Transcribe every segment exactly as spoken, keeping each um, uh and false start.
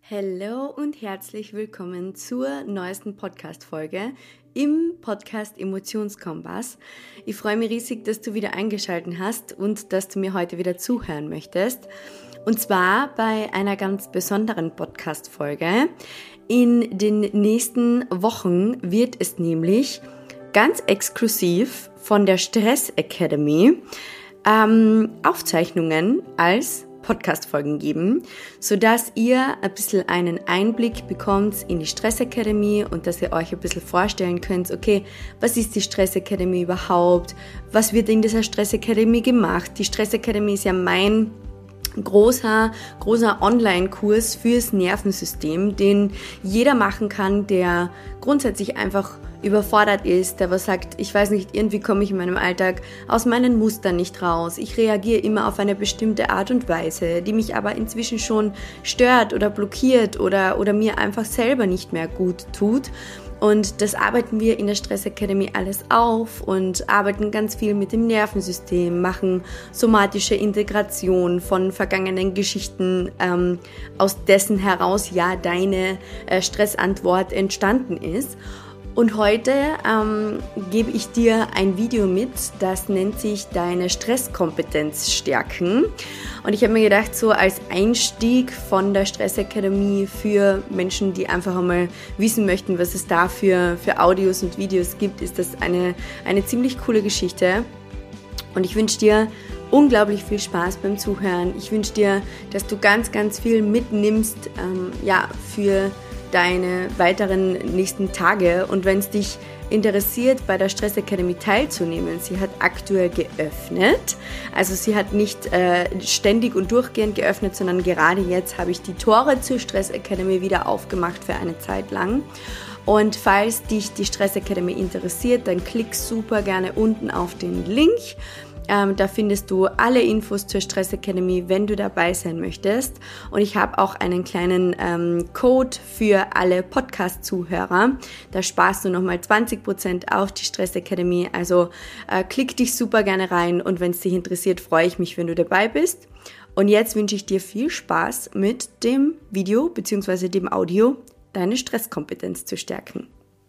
Hallo und herzlich willkommen zur neuesten Podcast-Folge im Podcast Emotionskompass. Ich freue mich riesig, dass du wieder eingeschaltet hast und dass du mir heute wieder zuhören möchtest. Und zwar bei einer ganz besonderen Podcast-Folge. In den nächsten Wochen wird es nämlich ganz exklusiv von der Stress Academy ähm, Aufzeichnungen als Podcast-Folgen geben, sodass ihr ein bisschen einen Einblick bekommt in die Stress Academy und dass ihr euch ein bisschen vorstellen könnt, okay, was ist die Stress Academy überhaupt? Was wird in dieser Stress Academy gemacht? Die Stress Academy ist ja mein großer, großer Online-Kurs fürs Nervensystem, den jeder machen kann, der grundsätzlich einfach überfordert ist, der was sagt, ich weiß nicht, irgendwie komme ich in meinem Alltag aus meinen Mustern nicht raus. Ich reagiere immer auf eine bestimmte Art und Weise, die mich aber inzwischen schon stört oder blockiert oder, oder mir einfach selber nicht mehr gut tut. Und das arbeiten wir in der Stress Academy alles auf und arbeiten ganz viel mit dem Nervensystem, machen somatische Integration von vergangenen Geschichten, ähm, aus dessen heraus ja deine äh, Stressantwort entstanden ist. Und heute ähm, gebe ich dir ein Video mit, das nennt sich Deine Stresskompetenz stärken. Und ich habe mir gedacht, so als Einstieg von der Stress Academy für Menschen, die einfach einmal wissen möchten, was es da für, für Audios und Videos gibt, ist das eine, eine ziemlich coole Geschichte. Und ich wünsche dir unglaublich viel Spaß beim Zuhören. Ich wünsche dir, dass du ganz, ganz viel mitnimmst, ähm, ja, für deine weiteren nächsten Tage. Und wenn es dich interessiert, bei der Stress Academy teilzunehmen, sie hat aktuell geöffnet. Also sie hat nicht äh, ständig und durchgehend geöffnet, sondern gerade jetzt habe ich die Tore zur Stress Academy wieder aufgemacht für eine Zeit lang. Und falls dich die Stress Academy interessiert, dann klick super gerne unten auf den Link. Ähm, da findest du alle Infos zur Stress Academy, wenn du dabei sein möchtest. Und ich habe auch einen kleinen ähm, Code für alle Podcast-Zuhörer. Da sparst du nochmal zwanzig Prozent auf die Stress Academy. Also äh, klick dich super gerne rein und wenn es dich interessiert, freue ich mich, wenn du dabei bist. Und jetzt wünsche ich dir viel Spaß mit dem Video bzw. dem Audio, deine Stresskompetenz zu stärken.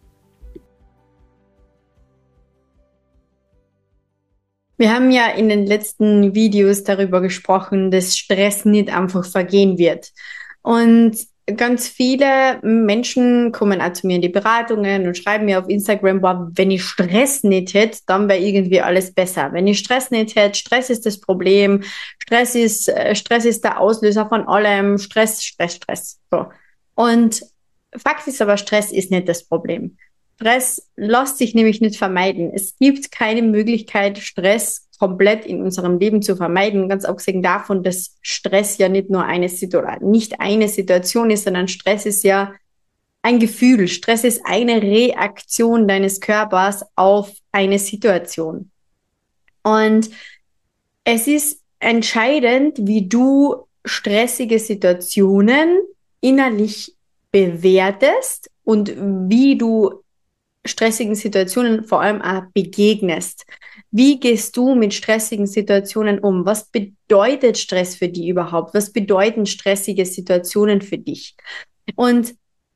Wir haben ja in den letzten Videos darüber gesprochen, dass Stress nicht einfach vergehen wird. Und ganz viele Menschen kommen auch zu mir in die Beratungen und schreiben mir auf Instagram, boah, wenn ich Stress nicht hätte, dann wäre irgendwie alles besser. Wenn ich Stress nicht hätte, Stress ist das Problem, Stress ist, Stress ist der Auslöser von allem, Stress, Stress, Stress. So. Und Fakt ist aber, Stress ist nicht das Problem. Stress lässt sich nämlich nicht vermeiden. Es gibt keine Möglichkeit, Stress komplett in unserem Leben zu vermeiden. Ganz abgesehen davon, dass Stress ja nicht nur eine Situation, nicht eine Situation ist, sondern Stress ist ja ein Gefühl. Stress ist eine Reaktion deines Körpers auf eine Situation. Und es ist entscheidend, wie du stressige Situationen innerlich bewertest und wie du stressigen Situationen vor allem auch begegnest. Wie gehst du mit stressigen Situationen um? Was bedeutet Stress für dich überhaupt? Was bedeuten stressige Situationen für dich? Und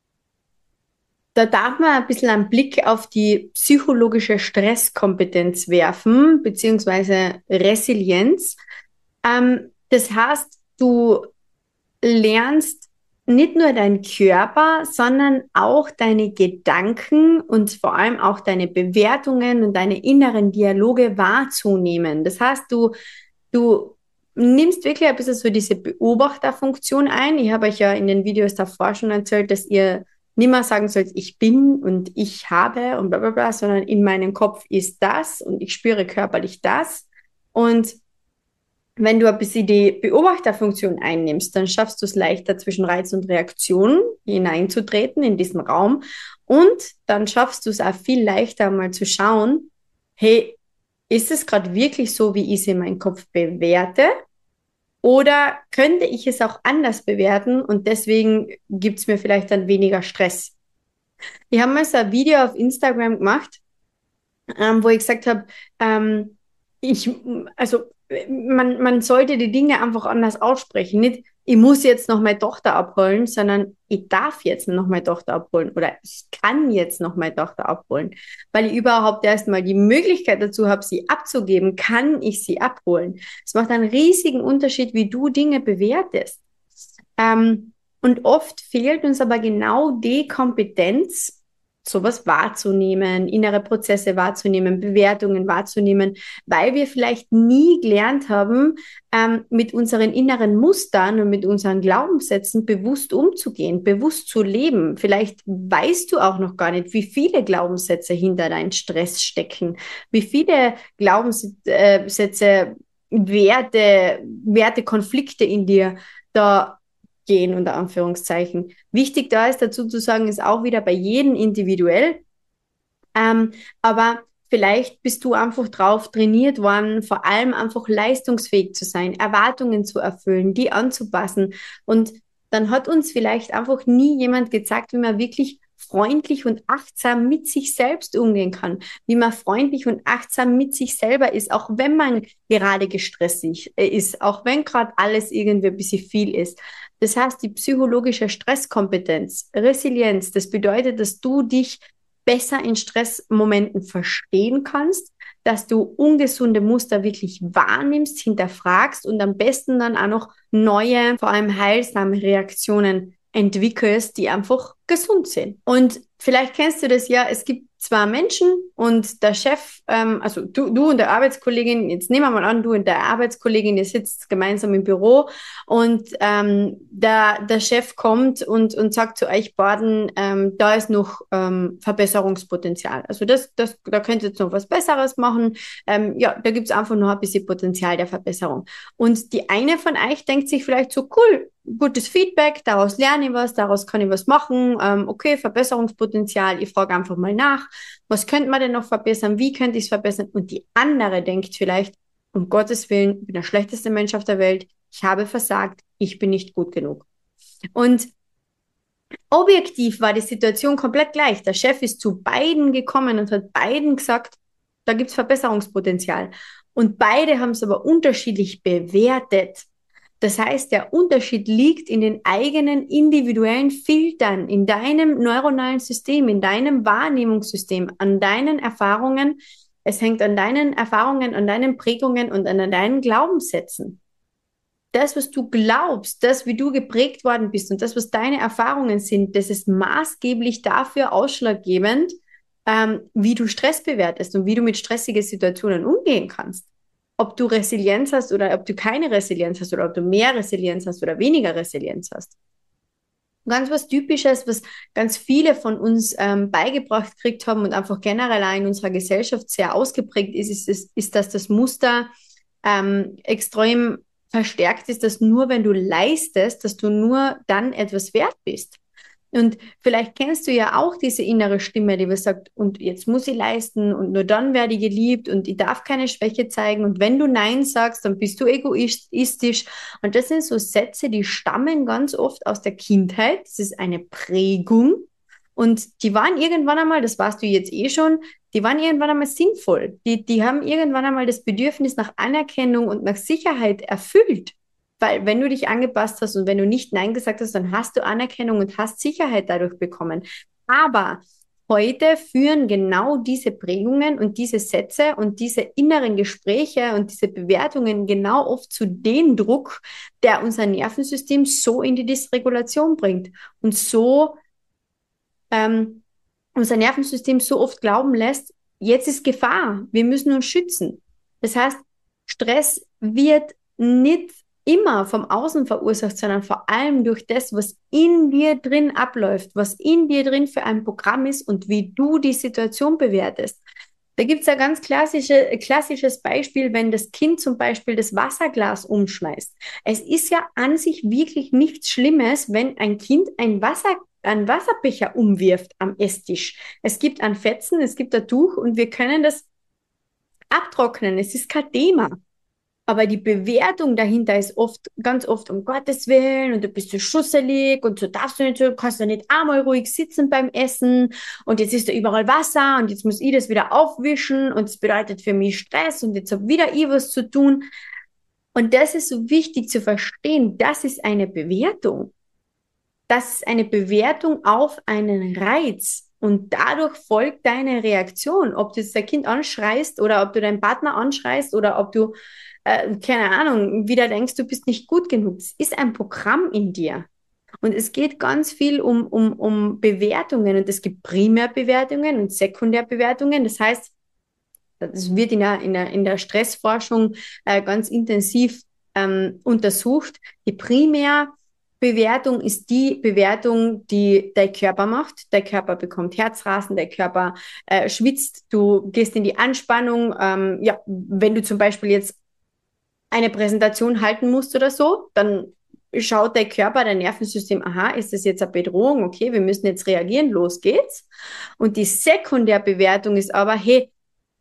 da darf man ein bisschen einen Blick auf die psychologische Stresskompetenz werfen, beziehungsweise Resilienz. Ähm, das heißt, du lernst nicht nur dein Körper, sondern auch deine Gedanken und vor allem auch deine Bewertungen und deine inneren Dialoge wahrzunehmen. Das heißt, du, du nimmst wirklich ein bisschen so diese Beobachterfunktion ein. Ich habe euch ja in den Videos davor schon erzählt, dass ihr nicht mehr sagen sollt, ich bin und ich habe und bla bla bla, sondern in meinem Kopf ist das und ich spüre körperlich das. Und wenn du ein bisschen die Beobachterfunktion einnimmst, dann schaffst du es leichter, zwischen Reiz und Reaktion hineinzutreten in diesen Raum. Und dann schaffst du es auch viel leichter, mal zu schauen, hey, ist es gerade wirklich so, wie ich es in meinem Kopf bewerte? Oder könnte ich es auch anders bewerten und deswegen gibt es mir vielleicht dann weniger Stress? Ich habe mal so ein Video auf Instagram gemacht, ähm, wo ich gesagt habe, ähm, ich, also man, man sollte die Dinge einfach anders aussprechen. Nicht, ich muss jetzt noch meine Tochter abholen, sondern ich darf jetzt noch meine Tochter abholen oder ich kann jetzt noch meine Tochter abholen. Weil ich überhaupt erstmal die Möglichkeit dazu habe, sie abzugeben, kann ich sie abholen. Es macht einen riesigen Unterschied, wie du Dinge bewertest. Ähm, und oft fehlt uns aber genau die Kompetenz, sowas wahrzunehmen, innere Prozesse wahrzunehmen, Bewertungen wahrzunehmen, weil wir vielleicht nie gelernt haben, ähm, mit unseren inneren Mustern und mit unseren Glaubenssätzen bewusst umzugehen, bewusst zu leben. Vielleicht weißt du auch noch gar nicht, wie viele Glaubenssätze hinter deinem Stress stecken, wie viele Glaubenssätze, Werte, Werte, Konflikte in dir da gehen, unter Anführungszeichen. Wichtig da ist dazu zu sagen, ist auch wieder bei jedem individuell. Ähm, aber vielleicht bist du einfach drauf trainiert worden, vor allem einfach leistungsfähig zu sein, Erwartungen zu erfüllen, die anzupassen. Und dann hat uns vielleicht einfach nie jemand gezeigt, wie man wirklich freundlich und achtsam mit sich selbst umgehen kann, wie man freundlich und achtsam mit sich selber ist, auch wenn man gerade gestresst ist, auch wenn gerade alles irgendwie ein bisschen viel ist. Das heißt, die psychologische Stresskompetenz, Resilienz, das bedeutet, dass du dich besser in Stressmomenten verstehen kannst, dass du ungesunde Muster wirklich wahrnimmst, hinterfragst und am besten dann auch noch neue, vor allem heilsame Reaktionen entwickelst, die einfach gesund sind. Und vielleicht kennst du das ja, es gibt zwei Menschen und der Chef, ähm, also du, du und der Arbeitskollegin, jetzt nehmen wir mal an, du und der Arbeitskollegin, ihr sitzt gemeinsam im Büro und ähm, der, der Chef kommt und, und sagt zu euch beiden, ähm, da ist noch ähm, Verbesserungspotenzial. Also das, das, da könnt ihr jetzt noch was Besseres machen. Ähm, ja, da gibt es einfach noch ein bisschen Potenzial der Verbesserung. Und die eine von euch denkt sich vielleicht so, cool, gutes Feedback, daraus lerne ich was, daraus kann ich was machen. Ähm, okay, Verbesserungspotenzial, ich frage einfach mal nach, was könnte man denn noch verbessern, wie könnte ich es verbessern? Und die andere denkt vielleicht, um Gottes Willen, ich bin der schlechteste Mensch auf der Welt, ich habe versagt, ich bin nicht gut genug. Und objektiv war die Situation komplett gleich. Der Chef ist zu beiden gekommen und hat beiden gesagt, da gibt es Verbesserungspotenzial. Und beide haben es aber unterschiedlich bewertet. Das heißt, der Unterschied liegt in den eigenen individuellen Filtern, in deinem neuronalen System, in deinem Wahrnehmungssystem, an deinen Erfahrungen. Es hängt an deinen Erfahrungen, an deinen Prägungen und an deinen Glaubenssätzen. Das, was du glaubst, das, wie du geprägt worden bist und das, was deine Erfahrungen sind, das ist maßgeblich dafür ausschlaggebend, ähm, wie du Stress bewertest und wie du mit stressigen Situationen umgehen kannst. Ob du Resilienz hast oder ob du keine Resilienz hast oder ob du mehr Resilienz hast oder weniger Resilienz hast. Ganz was Typisches, was ganz viele von uns ähm, beigebracht gekriegt haben und einfach generell auch in unserer Gesellschaft sehr ausgeprägt ist, ist, ist, ist dass das Muster ähm, extrem verstärkt ist, dass nur wenn du leistest, dass du nur dann etwas wert bist. Und vielleicht kennst du ja auch diese innere Stimme, die sagt, und jetzt muss ich leisten und nur dann werde ich geliebt und ich darf keine Schwäche zeigen und wenn du Nein sagst, dann bist du egoistisch. Und das sind so Sätze, die stammen ganz oft aus der Kindheit. Das ist eine Prägung und die waren irgendwann einmal, das weißt du jetzt eh schon, die waren irgendwann einmal sinnvoll. Die, die haben irgendwann einmal das Bedürfnis nach Anerkennung und nach Sicherheit erfüllt. Weil wenn du dich angepasst hast und wenn du nicht Nein gesagt hast, dann hast du Anerkennung und hast Sicherheit dadurch bekommen. Aber heute führen genau diese Prägungen und diese Sätze und diese inneren Gespräche und diese Bewertungen genau oft zu dem Druck, der unser Nervensystem so in die Dysregulation bringt und so ähm, unser Nervensystem so oft glauben lässt, jetzt ist Gefahr, wir müssen uns schützen. Das heißt, Stress wird nicht immer vom Außen verursacht, sondern vor allem durch das, was in dir drin abläuft, was in dir drin für ein Programm ist und wie du die Situation bewertest. Da gibt es ein ganz klassische, klassisches Beispiel, wenn das Kind zum Beispiel das Wasserglas umschmeißt. Es ist ja an sich wirklich nichts Schlimmes, wenn ein Kind ein Wasser, einen Wasserbecher umwirft am Esstisch. Es gibt ein Fetzen, es gibt ein Tuch und wir können das abtrocknen. Es ist kein Thema. Aber die Bewertung dahinter ist oft, ganz oft um Gottes Willen und du bist so schusselig und so darfst du nicht, so kannst du nicht einmal ruhig sitzen beim Essen und jetzt ist da überall Wasser und jetzt muss ich das wieder aufwischen und es bedeutet für mich Stress und jetzt habe wieder ich was zu tun. Und das ist so wichtig zu verstehen, das ist eine Bewertung. Das ist eine Bewertung auf einen Reiz. Und dadurch folgt deine Reaktion, ob du jetzt dein Kind anschreist oder ob du deinen Partner anschreist oder ob du, äh, keine Ahnung, wieder denkst, du bist nicht gut genug. Es ist ein Programm in dir. Und es geht ganz viel um, um, um Bewertungen. Und es gibt Primärbewertungen und Sekundärbewertungen. Das heißt, das wird in der, in der, in der Stressforschung äh, ganz intensiv ähm, untersucht. Die Primärbewertung ist die Bewertung, die dein Körper macht. Dein Körper bekommt Herzrasen, dein Körper äh, schwitzt, du gehst in die Anspannung. Ähm, ja, wenn du zum Beispiel jetzt eine Präsentation halten musst oder so, dann schaut dein Körper, dein Nervensystem, aha, ist das jetzt eine Bedrohung? Okay, wir müssen jetzt reagieren, los geht's. Und die Sekundärbewertung ist aber, hey,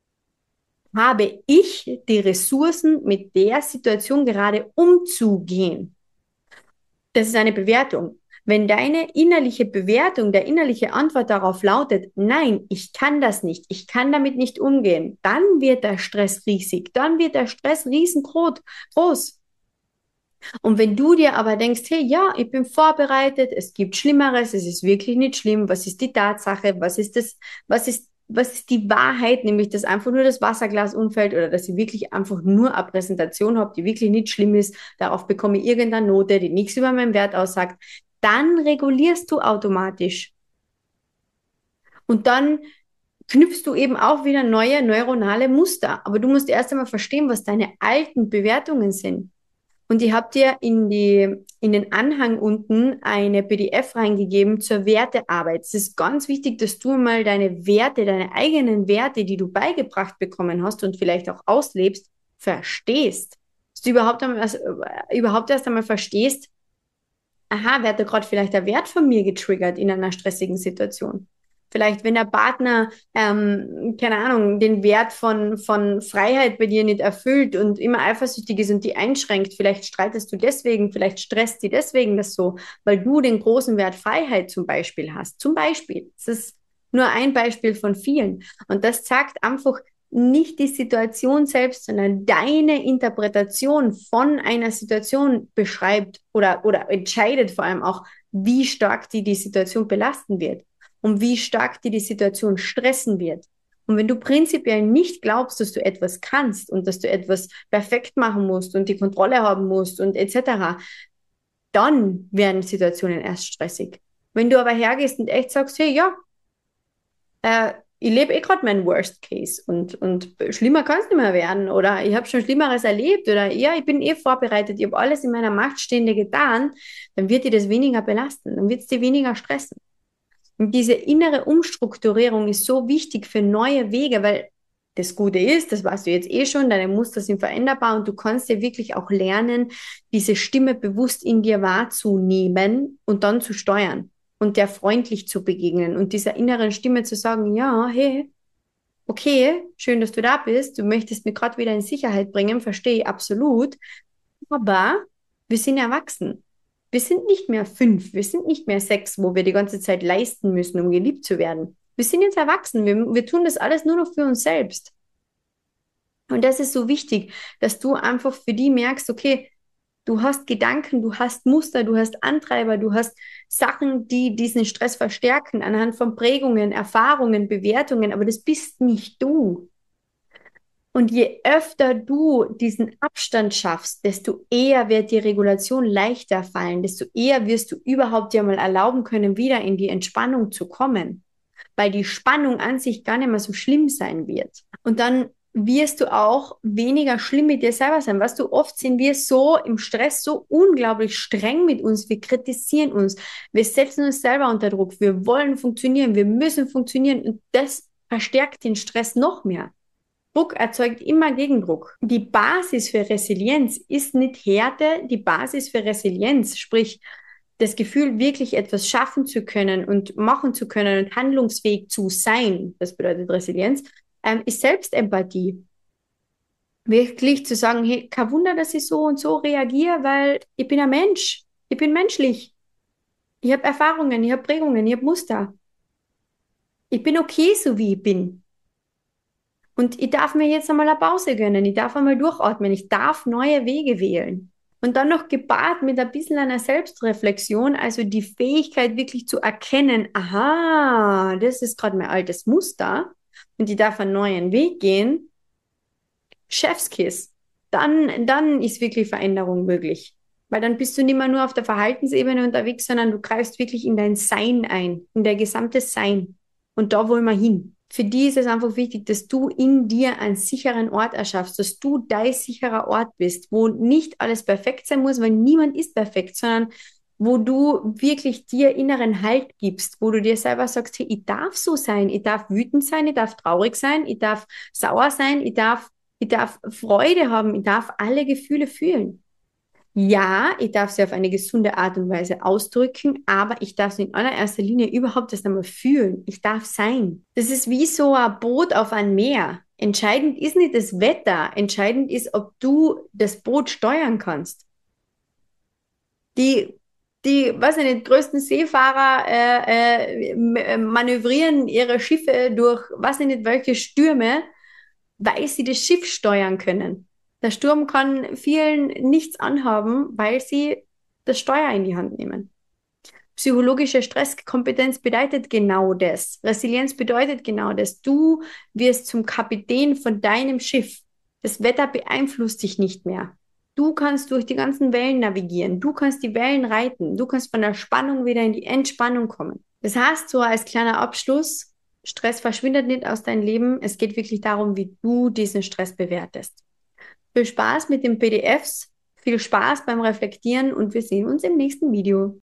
habe ich die Ressourcen, mit der Situation gerade umzugehen? Das ist eine Bewertung. Wenn deine innerliche Bewertung, der innerliche Antwort darauf lautet, nein, ich kann das nicht, ich kann damit nicht umgehen, dann wird der Stress riesig, dann wird der Stress riesengroß. Und wenn du dir aber denkst, hey, ja, ich bin vorbereitet, es gibt Schlimmeres, es ist wirklich nicht schlimm, was ist die Tatsache, was ist das, was ist, was ist die Wahrheit, nämlich dass einfach nur das Wasserglas umfällt oder dass ich wirklich einfach nur eine Präsentation habe, die wirklich nicht schlimm ist, darauf bekomme ich irgendeine Note, die nichts über meinen Wert aussagt, dann regulierst du automatisch. Und dann knüpfst du eben auch wieder neue neuronale Muster. Aber du musst erst einmal verstehen, was deine alten Bewertungen sind. Und ich habe dir in, die, in den Anhang unten eine P D F reingegeben zur Wertearbeit. Es ist ganz wichtig, dass du mal deine Werte, deine eigenen Werte, die du beigebracht bekommen hast und vielleicht auch auslebst, verstehst. Dass du überhaupt, einmal, also, überhaupt erst einmal verstehst, aha, wer hat da gerade vielleicht der Wert von mir getriggert in einer stressigen Situation? Vielleicht, wenn der Partner, ähm, keine Ahnung, den Wert von, von Freiheit bei dir nicht erfüllt und immer eifersüchtig ist und die einschränkt, vielleicht streitest du deswegen, vielleicht stresst die deswegen das so, weil du den großen Wert Freiheit zum Beispiel hast. Zum Beispiel. Das ist nur ein Beispiel von vielen. Und das zeigt einfach nicht die Situation selbst, sondern deine Interpretation von einer Situation beschreibt oder, oder entscheidet vor allem auch, wie stark die die Situation belasten wird und wie stark dir die Situation stressen wird. Und wenn du prinzipiell nicht glaubst, dass du etwas kannst und dass du etwas perfekt machen musst und die Kontrolle haben musst und et cetera, dann werden Situationen erst stressig. Wenn du aber hergehst und echt sagst, hey, ja, äh, ich lebe eh gerade meinen Worst Case und, und schlimmer kann es nicht mehr werden oder ich habe schon Schlimmeres erlebt oder ja, ich bin eh vorbereitet, ich habe alles in meiner Macht Stehende getan, dann wird dir das weniger belasten, dann wird es dir weniger stressen. Und diese innere Umstrukturierung ist so wichtig für neue Wege, weil das Gute ist, das weißt du jetzt eh schon, deine Muster sind veränderbar und du kannst dir wirklich auch lernen, diese Stimme bewusst in dir wahrzunehmen und dann zu steuern und der freundlich zu begegnen und dieser inneren Stimme zu sagen, ja, hey, okay, schön, dass du da bist, du möchtest mich gerade wieder in Sicherheit bringen, verstehe ich absolut, aber wir sind erwachsen. Wir sind nicht mehr fünf, wir sind nicht mehr sechs, wo wir die ganze Zeit leisten müssen, um geliebt zu werden. Wir sind jetzt erwachsen, wir, wir tun das alles nur noch für uns selbst. Und das ist so wichtig, dass du einfach für die merkst, okay, du hast Gedanken, du hast Muster, du hast Antreiber, du hast Sachen, die diesen Stress verstärken, anhand von Prägungen, Erfahrungen, Bewertungen, aber das bist nicht du. Und je öfter du diesen Abstand schaffst, desto eher wird die Regulation leichter fallen, desto eher wirst du überhaupt dir mal erlauben können, wieder in die Entspannung zu kommen, weil die Spannung an sich gar nicht mehr so schlimm sein wird. Und dann wirst du auch weniger schlimm mit dir selber sein. Weißt du, oft sind wir so im Stress so unglaublich streng mit uns, wir kritisieren uns, wir setzen uns selber unter Druck, wir wollen funktionieren, wir müssen funktionieren und das verstärkt den Stress noch mehr. Druck erzeugt immer Gegendruck. Die Basis für Resilienz ist nicht Härte, die Basis für Resilienz, sprich das Gefühl, wirklich etwas schaffen zu können und machen zu können und handlungsfähig zu sein, das bedeutet Resilienz, ähm, ist Selbstempathie. Wirklich zu sagen, hey, kein Wunder, dass ich so und so reagiere, weil ich bin ein Mensch, ich bin menschlich. Ich habe Erfahrungen, ich habe Prägungen, ich habe Muster. Ich bin okay, so wie ich bin. Und ich darf mir jetzt einmal eine Pause gönnen, ich darf einmal durchatmen, ich darf neue Wege wählen. Und dann noch gepaart mit ein bisschen einer Selbstreflexion, also die Fähigkeit wirklich zu erkennen, aha, das ist gerade mein altes Muster und ich darf einen neuen Weg gehen. Chefskiss. Dann, dann ist wirklich Veränderung möglich. Weil dann bist du nicht mehr nur auf der Verhaltensebene unterwegs, sondern du greifst wirklich in dein Sein ein, in dein gesamtes Sein. Und da wollen wir hin. Für die ist es einfach wichtig, dass du in dir einen sicheren Ort erschaffst, dass du dein sicherer Ort bist, wo nicht alles perfekt sein muss, weil niemand ist perfekt, sondern wo du wirklich dir inneren Halt gibst, wo du dir selber sagst, hey, ich darf so sein, ich darf wütend sein, ich darf traurig sein, ich darf sauer sein, ich darf, ich darf Freude haben, ich darf alle Gefühle fühlen. Ja, ich darf sie auf eine gesunde Art und Weise ausdrücken, aber ich darf sie in allererster Linie überhaupt erst einmal fühlen. Ich darf sein. Das ist wie so ein Boot auf ein Meer. Entscheidend ist nicht das Wetter, entscheidend ist, ob du das Boot steuern kannst. Die, die, weiß ich nicht, größten Seefahrer äh, äh, manövrieren ihre Schiffe durch, weiß ich nicht, welche Stürme, weil sie das Schiff steuern können. Der Sturm kann vielen nichts anhaben, weil sie das Steuer in die Hand nehmen. Psychologische Stresskompetenz bedeutet genau das. Resilienz bedeutet genau das. Du wirst zum Kapitän von deinem Schiff. Das Wetter beeinflusst dich nicht mehr. Du kannst durch die ganzen Wellen navigieren. Du kannst die Wellen reiten. Du kannst von der Spannung wieder in die Entspannung kommen. Das heißt, so als kleiner Abschluss, Stress verschwindet nicht aus deinem Leben. Es geht wirklich darum, wie du diesen Stress bewertest. Viel Spaß mit den P D Fs, viel Spaß beim Reflektieren und wir sehen uns im nächsten Video.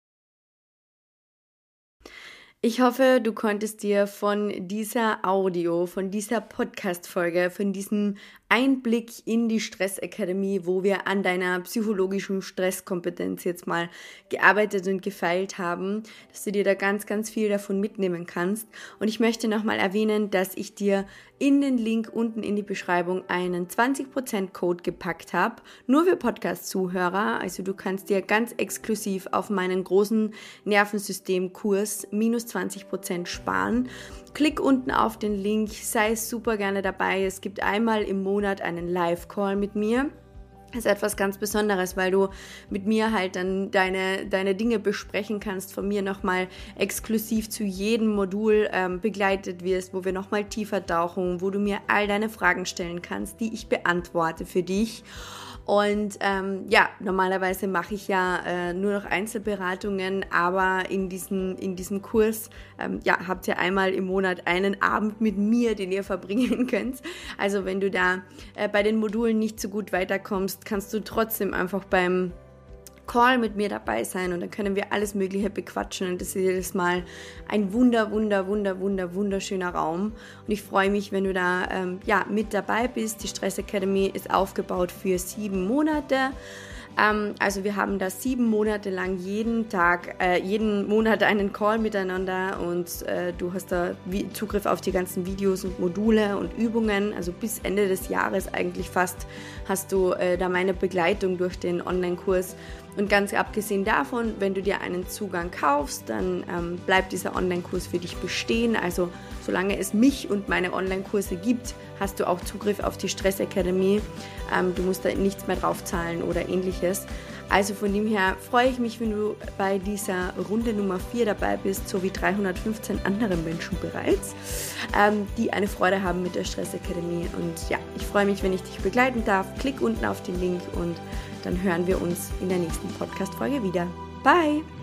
Ich hoffe, du konntest dir von dieser Audio, von dieser Podcast-Folge, von diesem Einblick in die Stressakademie, wo wir an deiner psychologischen Stresskompetenz jetzt mal gearbeitet und gefeilt haben, dass du dir da ganz, ganz viel davon mitnehmen kannst. Und ich möchte nochmal erwähnen, dass ich dir in den Link unten in die Beschreibung einen zwanzig Prozent Code gepackt habe, nur für Podcast-Zuhörer. Also du kannst dir ganz exklusiv auf meinen großen Nervensystem-Kurs minus zwanzig Prozent sparen. Klick unten auf den Link, sei super gerne dabei. Es gibt einmal im Monat einen Live-Call mit mir. Das ist etwas ganz Besonderes, weil du mit mir halt dann deine, deine Dinge besprechen kannst, von mir nochmal exklusiv zu jedem Modul ähm, begleitet wirst, wo wir nochmal tiefer tauchen, wo du mir all deine Fragen stellen kannst, die ich beantworte für dich. Und ähm, ja, normalerweise mache ich ja äh, nur noch Einzelberatungen, aber in, diesen, in diesem Kurs ähm, ja, habt ihr einmal im Monat einen Abend mit mir, den ihr verbringen könnt. Also wenn du da äh, bei den Modulen nicht so gut weiterkommst, kannst du trotzdem einfach beim Call mit mir dabei sein und dann können wir alles Mögliche bequatschen und das ist jedes Mal ein wunder, wunder, wunder, wunder, wunderschöner Raum und ich freue mich, wenn du da ähm, ja, mit dabei bist. Die Stress Academy ist aufgebaut für sieben Monate. Ähm, also wir haben da sieben Monate lang jeden Tag, äh, jeden Monat einen Call miteinander und äh, du hast da Zugriff auf die ganzen Videos und Module und Übungen. Also bis Ende des Jahres eigentlich fast hast du äh, da meine Begleitung durch den Online-Kurs. Und ganz abgesehen davon, wenn du dir einen Zugang kaufst, dann ähm, bleibt dieser Online-Kurs für dich bestehen. Also solange es mich und meine Online-Kurse gibt, hast du auch Zugriff auf die Stress Academy. Ähm, du musst da nichts mehr draufzahlen oder ähnliches. Also von dem her freue ich mich, wenn du bei dieser Runde Nummer vier dabei bist, so wie dreihundertfünfzehn andere Menschen bereits, ähm, die eine Freude haben mit der Stress Academy. Und ja, ich freue mich, wenn ich dich begleiten darf. Klick unten auf den Link und dann hören wir uns in der nächsten Podcast-Folge wieder. Bye!